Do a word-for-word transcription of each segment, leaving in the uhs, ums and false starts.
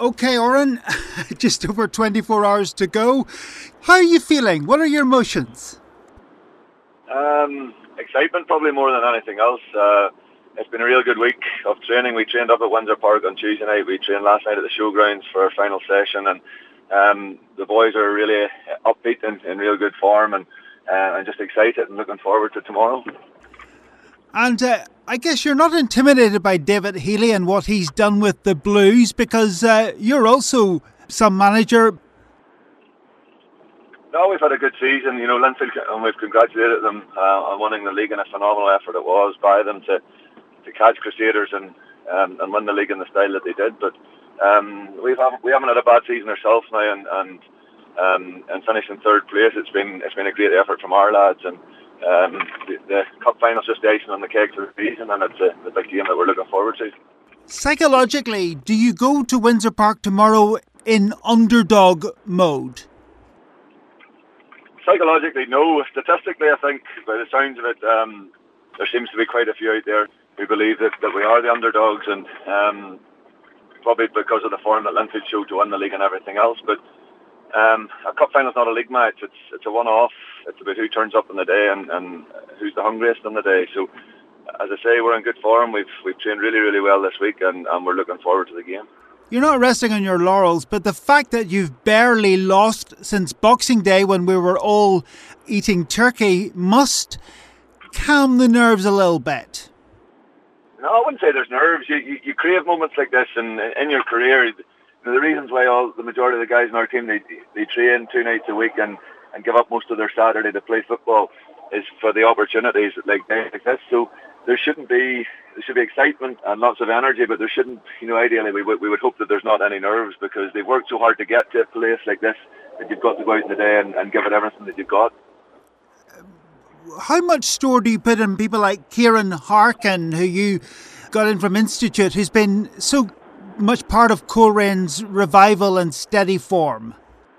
Okay, Oran, just over twenty-four hours to go. How are you feeling? What are your emotions? Um, excitement probably more than anything else. Uh, it's been a real good week of training. We trained up at Windsor Park on Tuesday night. We trained last night at the showgrounds for our final session, and um, the boys are really upbeat and in real good form, and uh, I'm just excited and looking forward to tomorrow. And uh, I guess you're not intimidated by David Healy and what he's done with the Blues, because uh, you're also some manager. No, we've had a good season. You know, Linfield, and we've congratulated them uh, on winning the league, and a phenomenal effort it was by them to, to catch Crusaders and um, and win the league in the style that they did. But um, we've haven't, we haven't had a bad season ourselves now, and and um, and finishing third place. It's been it's been a great effort from our lads, and um, the, the cup final's just the icing on the cake for the season, and it's a, the big game that we're looking forward to. Psychologically, do you go to Windsor Park tomorrow in underdog mode? Psychologically, no. Statistically, I think, by the sounds of it, um, there seems to be quite a few out there who believe that, that we are the underdogs, and um, probably because of the form that Linfield showed to win the league and everything else. But um, a cup final is not a league match. It's it's a one-off. It's about who turns up on the day and, and who's the hungriest on the day. So, as I say, we're in good form. We've we've trained really, really well this week, and, and we're looking forward to the game. You're not resting on your laurels, but the fact that you've barely lost since Boxing Day, when we were all eating turkey, must calm the nerves a little bit. No, I wouldn't say there's nerves. You you, you crave moments like this, and in your career, you know, the reasons why all the majority of the guys in our team they they train two nights a week and, and give up most of their Saturday to play football is for the opportunities like like this. So there shouldn't be. There should be excitement and lots of energy, but there shouldn't, you know, ideally we would, we would hope that there's not any nerves, because they've worked so hard to get to a place like this that you've got to go out in the day and, and give it everything that you've got. How much store do you put in people like Kieran Harkin, who you got in from Institute, who's been so much part of Coleraine's revival and steady form?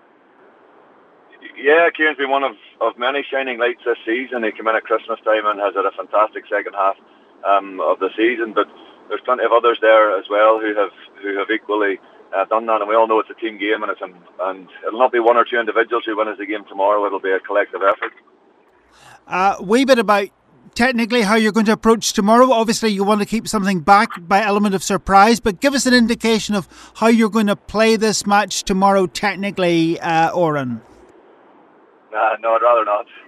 Yeah, Kieran's been one of, of many shining lights this season. He came in at Christmas time and has had a fantastic second half Um, of the season, but there's plenty of others there as well who have who have equally uh, done that, and we all know it's a team game, and it's a, and it'll not be one or two individuals who win us the game tomorrow. It'll be a collective effort. A uh, wee bit about technically how you're going to approach tomorrow. Obviously, you want to keep something back by element of surprise, but give us an indication of how you're going to play this match tomorrow technically, uh, Oran. Uh, no, I'd rather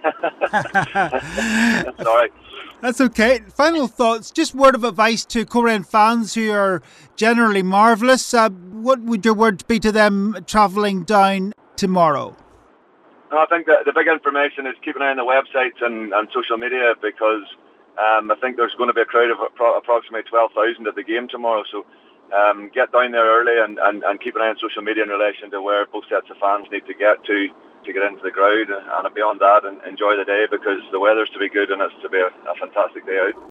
not. Sorry. That's okay. Final thoughts, just word of advice to Coleraine fans who are generally marvellous. Uh, what would your words be to them travelling down tomorrow? No, I think that the big information is keep an eye on the websites and, and social media, because um, I think there's going to be a crowd of appro- approximately twelve thousand at the game tomorrow. So um, get down there early and, and, and keep an eye on social media in relation to where both sets of fans need to get to to get into the crowd, and beyond that, and enjoy the day, because the weather's to be good and it's to be a, a fantastic day out.